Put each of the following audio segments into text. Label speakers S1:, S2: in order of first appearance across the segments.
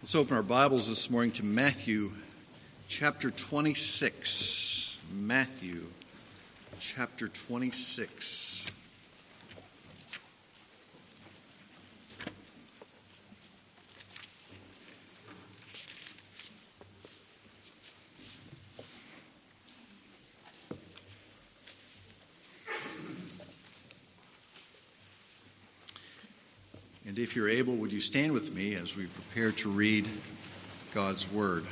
S1: Let's open our Bibles this morning to Matthew chapter 26. Matthew chapter 26. And if you're able, would you stand with me as we prepare to read God's Word?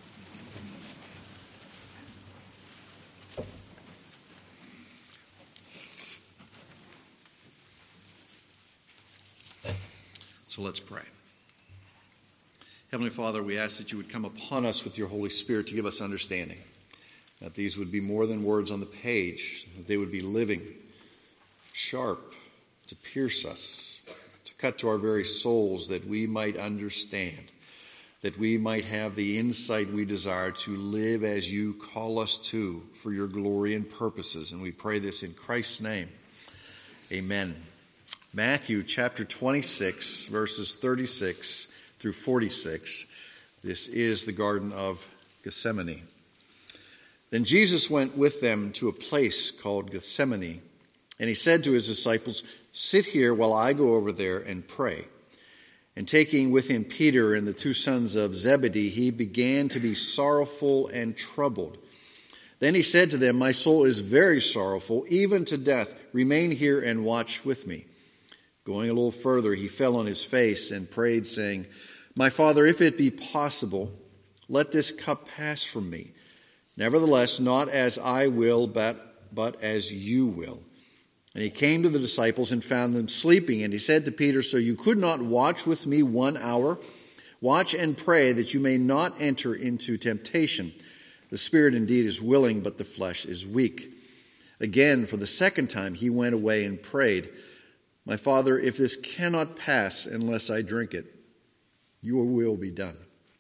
S1: So let's pray. Heavenly Father, we ask that you would come upon us with your Holy Spirit to give us understanding, that these would be more than words on the page, that they would be living, sharp, to pierce us, cut to our very souls, that we might understand, that we might have the insight we desire to live as you call us to for your glory and purposes. And we pray this in Christ's name. Amen. Matthew chapter 26, verses 36 through 46. This is the Garden of Gethsemane. Then Jesus went with them to a place called Gethsemane, and he said to his disciples, "Sit here while I go over there and pray." And taking with him Peter and the two sons of Zebedee, he began to be sorrowful and troubled. Then he said to them, "My soul is very sorrowful, even to death. Remain here and watch with me." Going a little further, he fell on his face and prayed, saying, "My Father, if it be possible, let this cup pass from me. Nevertheless, not as I will, but as you will." And he came to the disciples and found them sleeping. And he said to Peter, "So you could not watch with me 1 hour? Watch and pray that you may not enter into temptation. The spirit indeed is willing, but the flesh is weak." Again, for the second time, he went away and prayed, "My Father, if this cannot pass unless I drink it, your will be done."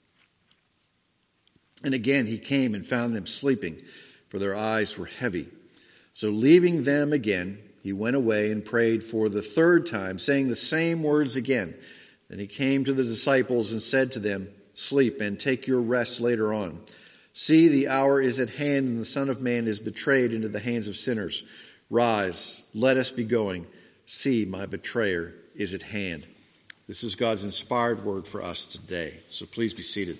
S1: And again he came and found them sleeping, for their eyes were heavy. So leaving them again, he went away and prayed for the third time, saying the same words again. Then he came to the disciples and said to them, "Sleep and take your rest later on. See, the hour is at hand, and the Son of Man is betrayed into the hands of sinners. Rise, let us be going. See, my betrayer is at hand." This is God's inspired word for us today. So please be seated.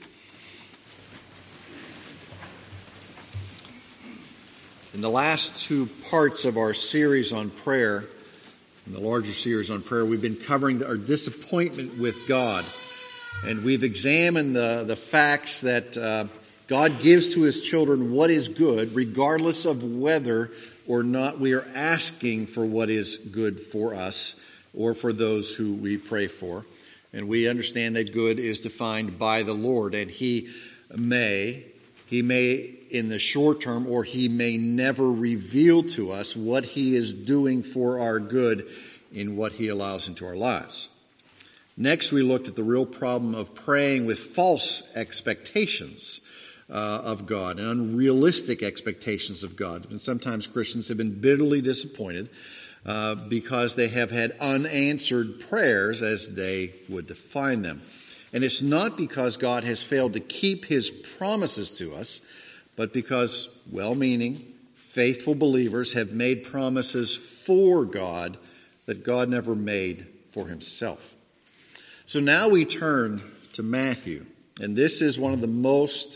S1: In the last two parts of our series on prayer, in the larger series on prayer, we've been covering our disappointment with God. And we've examined the facts that God gives to his children what is good, regardless of whether or not we are asking for what is good for us or for those who we pray for. And we understand that good is defined by the Lord, and He may in the short term, or he may never reveal to us what he is doing for our good in what he allows into our lives. Next, we looked at the real problem of praying with false expectations of God and unrealistic expectations of God. And sometimes Christians have been bitterly disappointed because they have had unanswered prayers as they would define them. And it's not because God has failed to keep his promises to us, but because well-meaning, faithful believers have made promises for God that God never made for himself. So now we turn to Matthew, and this is one of the most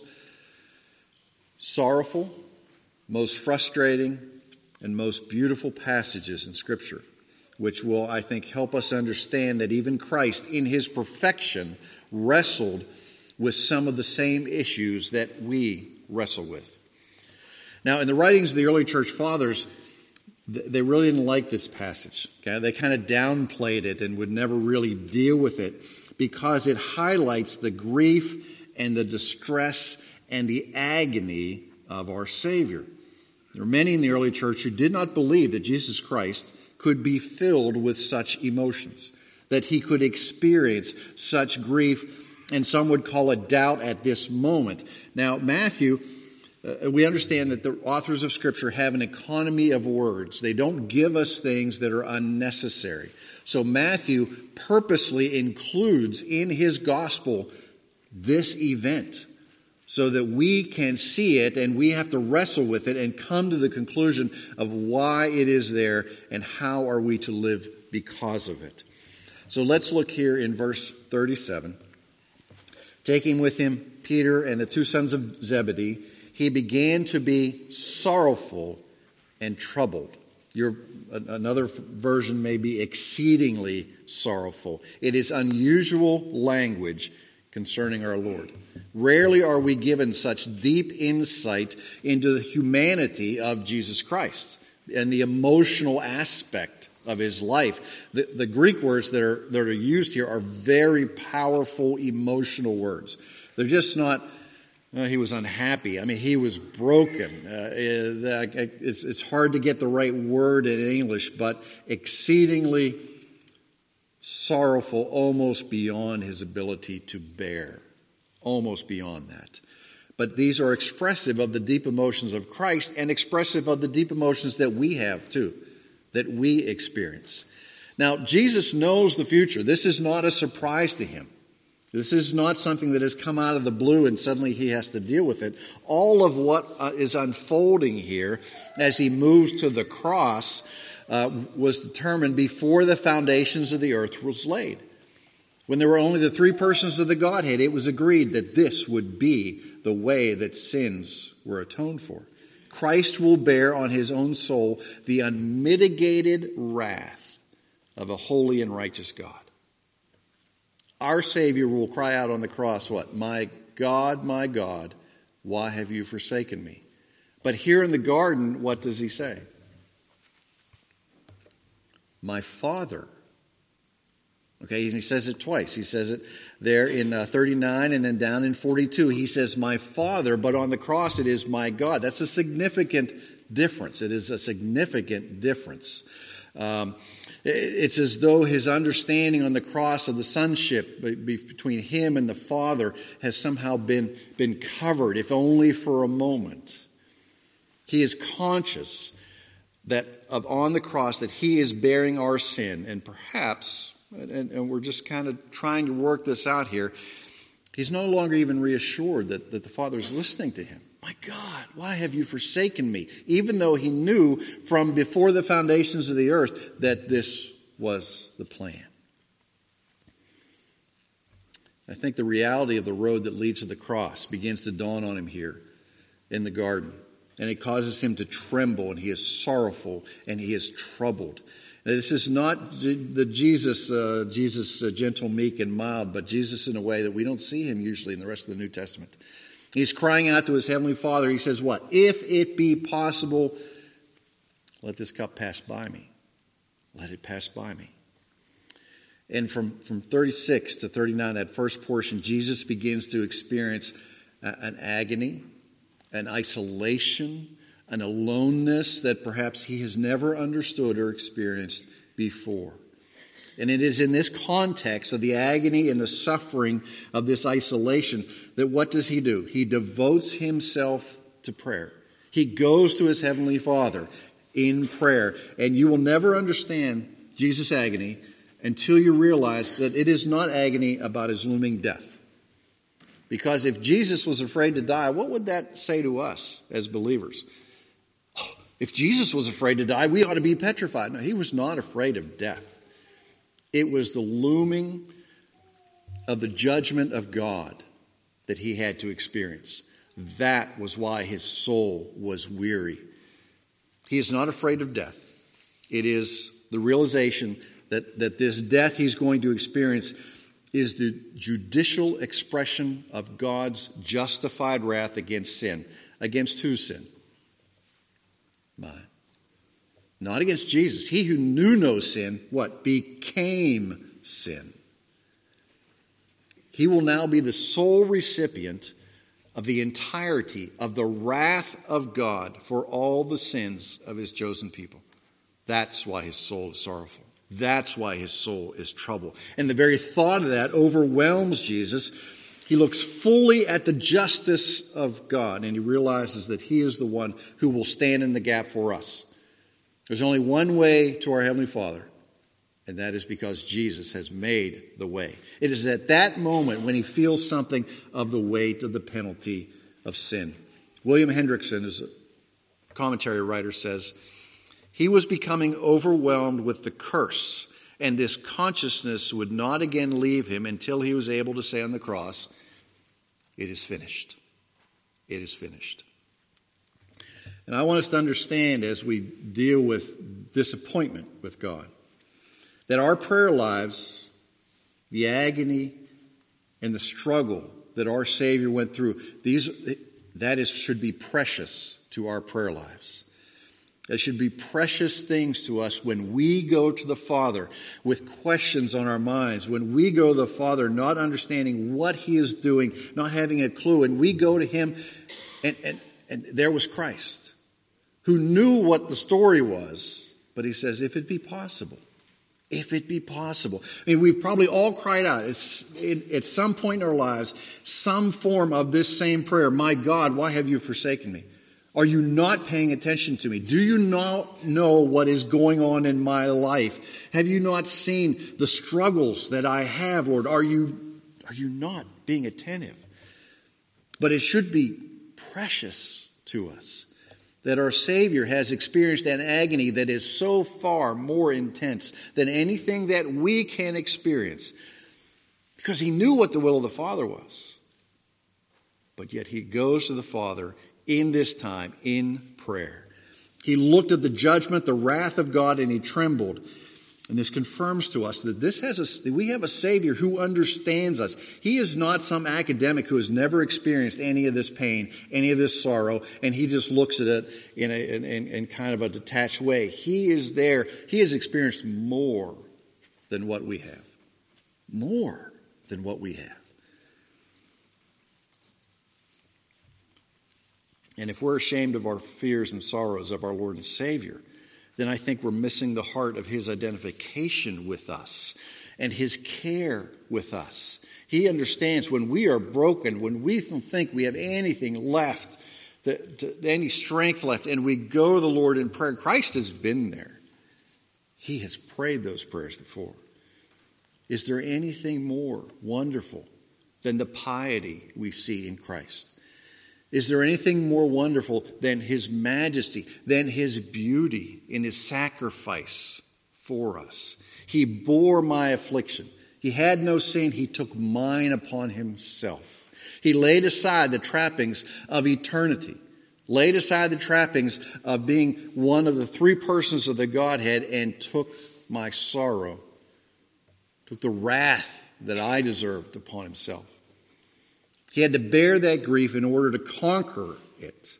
S1: sorrowful, most frustrating, and most beautiful passages in Scripture, which will, I think, help us understand that even Christ, in his perfection, wrestled with some of the same issues that we wrestle with. Now, in the writings of the early church fathers, they really didn't like this passage. Okay? They kind of downplayed it and would never really deal with it because it highlights the grief and the distress and the agony of our Savior. There were many in the early church who did not believe that Jesus Christ could be filled with such emotions, that he could experience such grief, and some would call it doubt at this moment. Now, Matthew, we understand that the authors of Scripture have an economy of words. They don't give us things that are unnecessary. So Matthew purposely includes in his gospel this event so that we can see it and we have to wrestle with it and come to the conclusion of why it is there and how are we to live because of it. So let's look here in verse 37. Taking with him Peter and the two sons of Zebedee, he began to be sorrowful and troubled. Another version may be exceedingly sorrowful. It is unusual language concerning our Lord. Rarely are we given such deep insight into the humanity of Jesus Christ and the emotional aspect of his life. The Greek words that are used here are very powerful emotional words. They're just not, he was unhappy. I mean, he was broken. It's hard to get the right word in English, but exceedingly sorrowful, almost beyond his ability to bear. Almost beyond that. But these are expressive of the deep emotions of Christ and expressive of the deep emotions that we have too, that we experience. Now, Jesus knows the future. This is not a surprise to him. This is not something that has come out of the blue and suddenly he has to deal with it. All of what is unfolding here as he moves to the cross was determined before the foundations of the earth was laid. When there were only the three persons of the Godhead, it was agreed that this would be the way that sins were atoned for. Christ will bear on his own soul the unmitigated wrath of a holy and righteous God. Our Savior will cry out on the cross, what? My God, why have you forsaken me? But here in the garden, what does he say? My Father. Okay, and he says it twice. He says it there in 39 and then down in 42. He says, my Father, but on the cross it is my God. That's a significant difference. It is a significant difference. It's as though his understanding on the cross of the sonship between him and the Father has somehow been covered, if only for a moment. He is conscious that on the cross that he is bearing our sin, and perhaps, and we're just kind of trying to work this out here, he's no longer even reassured that the Father is listening to him. My God, why have you forsaken me? Even though he knew from before the foundations of the earth that this was the plan. I think the reality of the road that leads to the cross begins to dawn on him here in the garden. And it causes him to tremble, and he is sorrowful, and he is troubled. Now, this is not the Jesus gentle, meek, and mild, but Jesus in a way that we don't see him usually in the rest of the New Testament. He's crying out to his heavenly Father. He says what? If it be possible, let this cup pass by me. Let it pass by me. And from 36 to 39, that first portion, Jesus begins to experience an agony, an isolation, an aloneness that perhaps he has never understood or experienced before. And it is in this context of the agony and the suffering of this isolation that what does he do? He devotes himself to prayer. He goes to his heavenly Father in prayer. And you will never understand Jesus' agony until you realize that it is not agony about his looming death. Because if Jesus was afraid to die, what would that say to us as believers? Oh, if Jesus was afraid to die, we ought to be petrified. No, he was not afraid of death. It was the looming of the judgment of God that he had to experience. That was why his soul was weary. He is not afraid of death. It is the realization that this death he's going to experience is the judicial expression of God's justified wrath against sin. Against whose sin? Mine. Not against Jesus. He who knew no sin, what? Became sin. He will now be the sole recipient of the entirety of the wrath of God for all the sins of his chosen people. That's why his soul is sorrowful. That's why his soul is troubled. And the very thought of that overwhelms Jesus. He looks fully at the justice of God, and he realizes that he is the one who will stand in the gap for us. There's only one way to our Heavenly Father, And that is because Jesus has made the way. It is at that moment when he feels something of the weight of the penalty of sin. William Hendrickson, as a commentary writer, says, he was becoming overwhelmed with the curse, and this consciousness would not again leave him until he was able to say on the cross, it is finished. It is finished. And I want us to understand as we deal with disappointment with God, that our prayer lives, the agony and the struggle that our Savior went through, should be precious to our prayer lives. That should be precious things to us when we go to the Father with questions on our minds, when we go to the Father not understanding what he is doing, not having a clue, and we go to him, and there was Christ, who knew what the story was, but he says, if it be possible. If it be possible. I mean, we've probably all cried out at some point in our lives, some form of this same prayer. My God, why have you forsaken me? Are you not paying attention to me? Do you not know what is going on in my life? Have you not seen the struggles that I have, Lord? Are you not being attentive? But it should be precious to us that our Savior has experienced an agony that is so far more intense than anything that we can experience, because he knew what the will of the Father was. But yet he goes to the Father in this time, in prayer. He looked at the judgment, the wrath of God, and he trembled. And this confirms to us that we have a Savior who understands us. He is not some academic who has never experienced any of this pain, any of this sorrow, and he just looks at it in kind of a detached way. He is there. He has experienced more than what we have. More than what we have. And if we're ashamed of our fears and sorrows of our Lord and Savior, then I think we're missing the heart of his identification with us and his care with us. He understands when we are broken, when we don't think we have anything left, any strength left, and we go to the Lord in prayer. Christ has been there. He has prayed those prayers before. Is there anything more wonderful than the piety we see in Christ? Is there anything more wonderful than his majesty, than his beauty in his sacrifice for us? He bore my affliction. He had no sin. He took mine upon himself. He laid aside the trappings of eternity, laid aside the trappings of being one of the three persons of the Godhead, and took my sorrow, took the wrath that I deserved upon himself. He had to bear that grief in order to conquer it.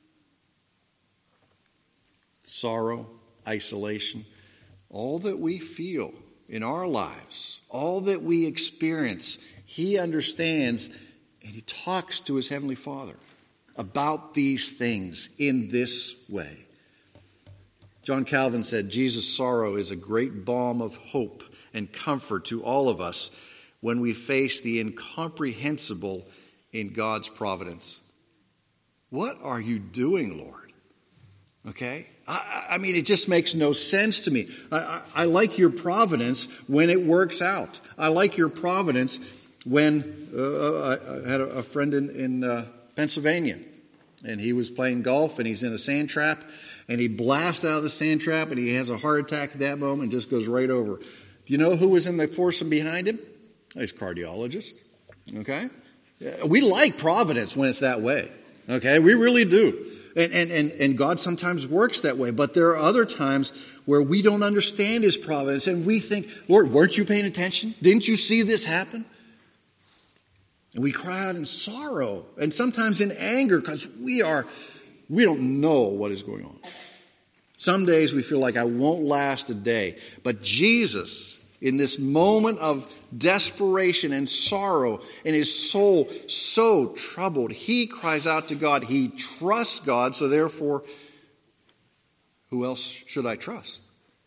S1: Sorrow, isolation, all that we feel in our lives, all that we experience, he understands, and he talks to his Heavenly Father about these things in this way. John Calvin said, Jesus' sorrow is a great balm of hope and comfort to all of us when we face the incomprehensible in God's providence. What are you doing, Lord? Okay? I mean, it just makes no sense to me. I like your providence when it works out. I like your providence when I had a friend in Pennsylvania, and he was playing golf, and he's in a sand trap, and he blasts out of the sand trap, and he has a heart attack at that moment and just goes right over. Do you know who was in the foursome behind him? He's a cardiologist. Okay? We like providence when it's that way. Okay? We really do. And God sometimes works that way. But there are other times where we don't understand his providence, and we think, Lord, weren't you paying attention? Didn't you see this happen? And we cry out in sorrow and sometimes in anger because we don't know what is going on. Some days we feel like I won't last a day. But Jesus, in this moment of desperation and sorrow, and his soul so troubled, he cries out to God. He trusts God, so therefore, who else should I trust?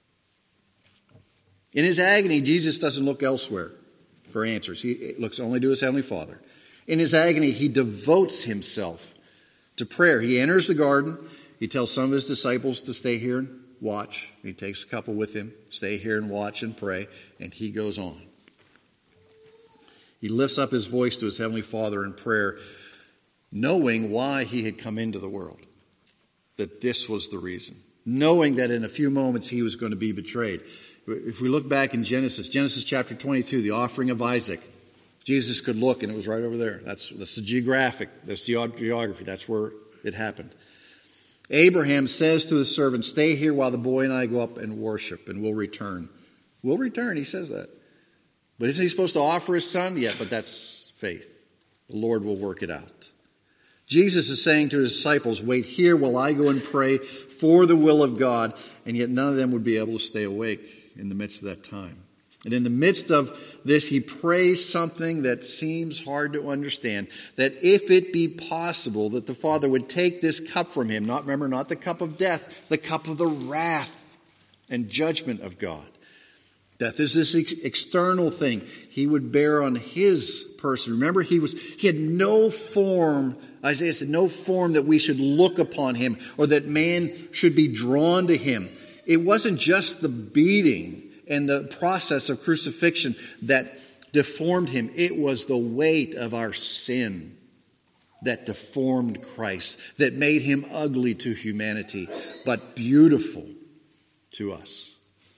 S1: In his agony, Jesus doesn't look elsewhere for answers. He looks only to his Heavenly Father. In his agony, he devotes himself to prayer. He enters the garden. He tells some of his disciples to stay here watch. He takes a couple with him. Stay here and watch and pray. And he goes on. He lifts up his voice to his heavenly Father in prayer, knowing why he had come into the world. That this was the reason. Knowing that in a few moments he was going to be betrayed. If we look back in Genesis chapter 22, the offering of Isaac, Jesus could look and it was right over there. That's the geography. That's where it happened. Abraham says to his servant, stay here while the boy and I go up and worship, and we'll return. We'll return, he says that. But isn't he supposed to offer his son? Yeah, but that's faith. The Lord will work it out. Jesus is saying to his disciples, wait here while I go and pray for the will of God, and yet none of them would be able to stay awake in the midst of that time. And in the midst of this, he prays something that seems hard to understand, that if it be possible that the Father would take this cup from him, not the cup of death, the cup of the wrath and judgment of God. Death is this external thing he would bear on his person. Remember, he had no form, Isaiah said, no form that we should look upon him or that man should be drawn to him. It wasn't just the beating and the process of crucifixion that deformed him. It was the weight of our sin that deformed Christ, that made him ugly to humanity, but beautiful to us.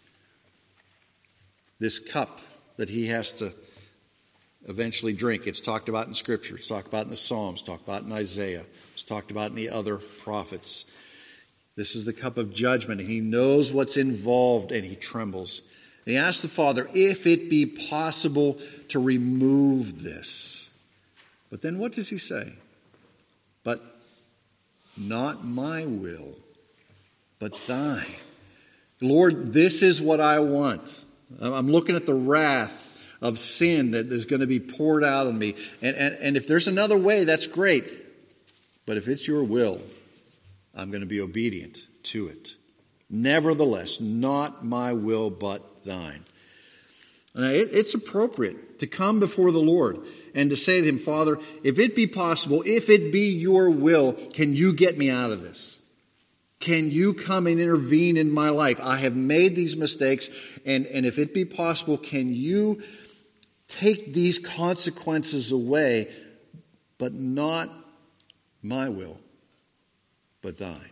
S1: This cup that he has to eventually drink, it's talked about in Scripture. It's talked about in the Psalms, talked about in Isaiah. It's talked about in the other prophets. This is the cup of judgment, and he knows what's involved, and he trembles. And he asks the Father, if it be possible to remove this. But then what does he say? But not my will, but thine. Lord, this is what I want. I'm looking at the wrath of sin that is going to be poured out on me. And if there's another way, that's great. But if it's your will, I'm going to be obedient to it. Nevertheless, not my will, but thine. Now, it's appropriate to come before the Lord and to say to him, Father, if it be possible, if it be your will, can you get me out of this? Can you come and intervene in my life? I have made these mistakes, and if it be possible, can you take these consequences away, but not my will, but thine?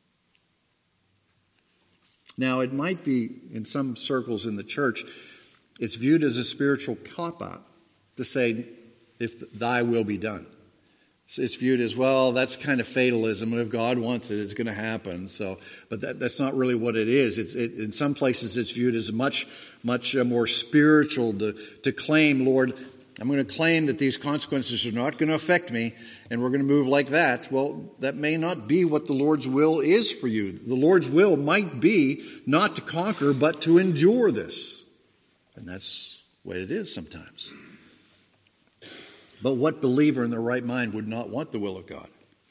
S1: Now, it might be, in some circles in the church, it's viewed as a spiritual cop-out to say, if thy will be done. It's viewed as, well, that's kind of fatalism, and if God wants it, it's going to happen. But that's not really what it is. In some places, it's viewed as much more spiritual to claim, Lord, I'm going to claim that these consequences are not going to affect me, and we're going to move like that. Well, that may not be what the Lord's will is for you. The Lord's will might be not to conquer, but to endure this. And that's the way it is sometimes. But what believer in their right mind would not want the will of God?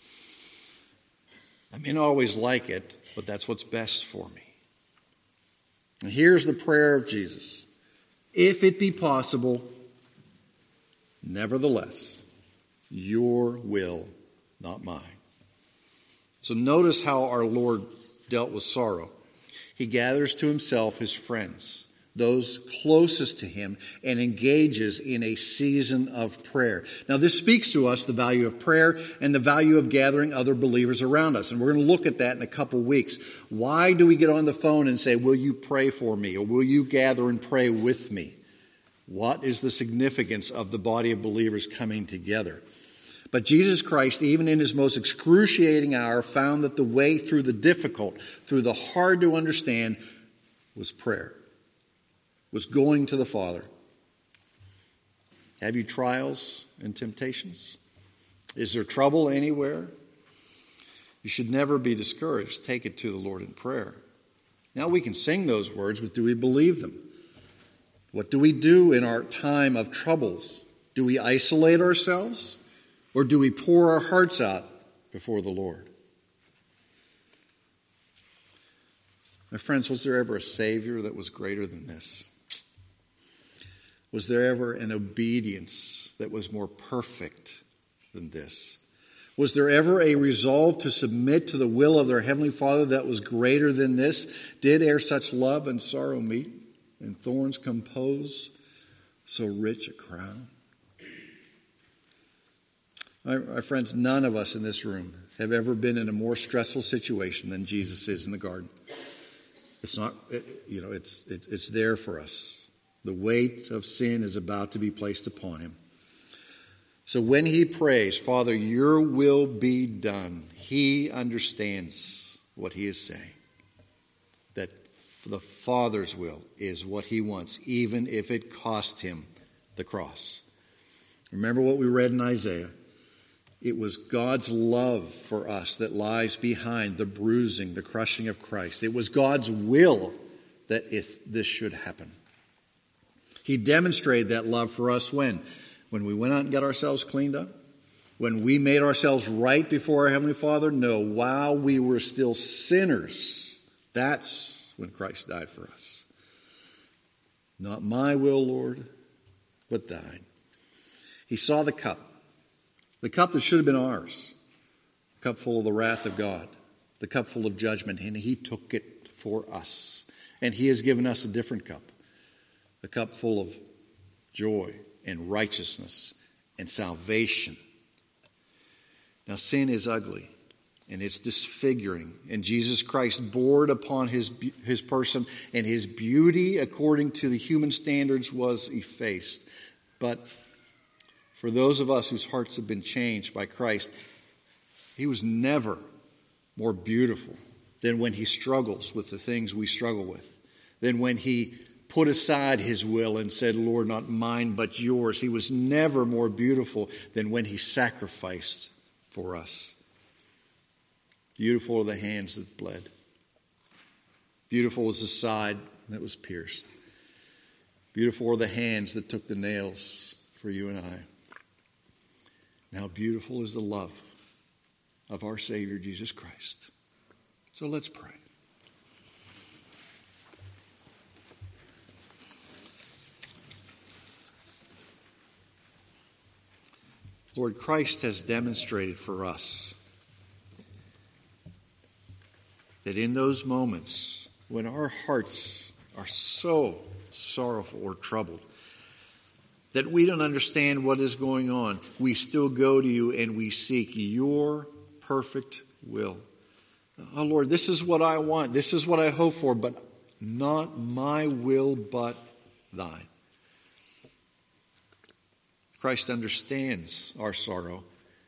S1: I may not always like it, but that's what's best for me. And here's the prayer of Jesus. If it be possible, nevertheless, your will, not mine. So notice how our Lord dealt with sorrow. He gathers to himself his friends, those closest to him, and engages in a season of prayer. Now, this speaks to us the value of prayer and the value of gathering other believers around us. And we're going to look at that in a couple weeks. Why do we get on the phone and say, will you pray for me? Or will you gather and pray with me? What is the significance of the body of believers coming together? But Jesus Christ, even in his most excruciating hour, found that the way through the difficult, through the hard to understand, was prayer. Was going to the Father. Have you trials and temptations? Is there trouble anywhere? You should never be discouraged. Take it to the Lord in prayer. Now we can sing those words, but do we believe them? What do we do in our time of troubles? Do we isolate ourselves? Or do we pour our hearts out before the Lord? My friends, was there ever a Savior that was greater than this? Was there ever an obedience that was more perfect than this? Was there ever a resolve to submit to the will of their Heavenly Father that was greater than this? Did ere such love and sorrow meet, and thorns compose so rich a crown? My friends, none of us in this room have ever been in a more stressful situation than Jesus is in the garden. It's not, it's there for us. The weight of sin is about to be placed upon him. So when he prays, Father, your will be done, he understands what he is saying. That the Father's will is what he wants, even if it cost him the cross. Remember what we read in Isaiah. It was God's love for us that lies behind the bruising, the crushing of Christ. It was God's will that this should happen. He demonstrated that love for us when? When we went out and got ourselves cleaned up? When we made ourselves right before our Heavenly Father? No, while we were still sinners, that's when Christ died for us. Not my will, Lord, but thine. He saw the cup that should have been ours, the cup full of the wrath of God, the cup full of judgment, and he took it for us. And he has given us a different cup, the cup full of joy and righteousness and salvation. Now, sin is ugly and it's disfiguring, and Jesus Christ bore it upon his person, and his beauty, according to the human standards, was effaced. But for those of us whose hearts have been changed by Christ, he was never more beautiful than when he struggles with the things we struggle with, than when he put aside his will and said, Lord, not mine but yours. He was never more beautiful than when he sacrificed for us. Beautiful are the hands that bled. Beautiful was the side that was pierced. Beautiful are the hands that took the nails for you and I. And how beautiful is the love of our Savior, Jesus Christ. So let's pray. Lord, Christ has demonstrated for us that in those moments when our hearts are so sorrowful or troubled, that we don't understand what is going on, we still go to you and we seek your perfect will. Oh, Lord, this is what I want. This is what I hope for, but not my will, but thine. Christ understands our sorrow.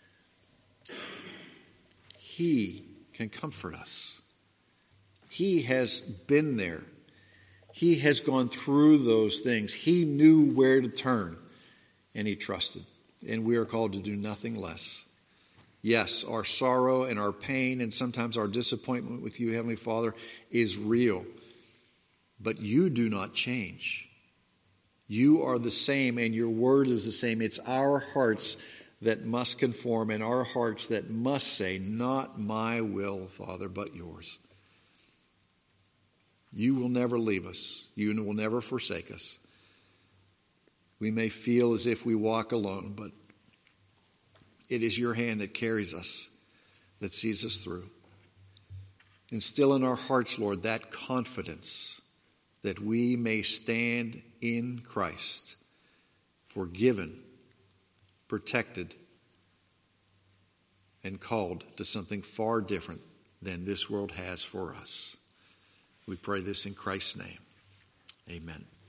S1: He can comfort us. He has been there. He has gone through those things. He knew where to turn, and he trusted. And we are called to do nothing less. Yes, our sorrow and our pain and sometimes our disappointment with you, Heavenly Father, is real. But you do not change. You are the same, and your word is the same. It's our hearts that must conform, and our hearts that must say, not my will, Father, but yours. You will never leave us. You will never forsake us. We may feel as if we walk alone, but it is your hand that carries us, that sees us through. Instill in our hearts, Lord, that confidence that we may stand in Christ, forgiven, protected, and called to something far different than this world has for us. We pray this in Christ's name. Amen.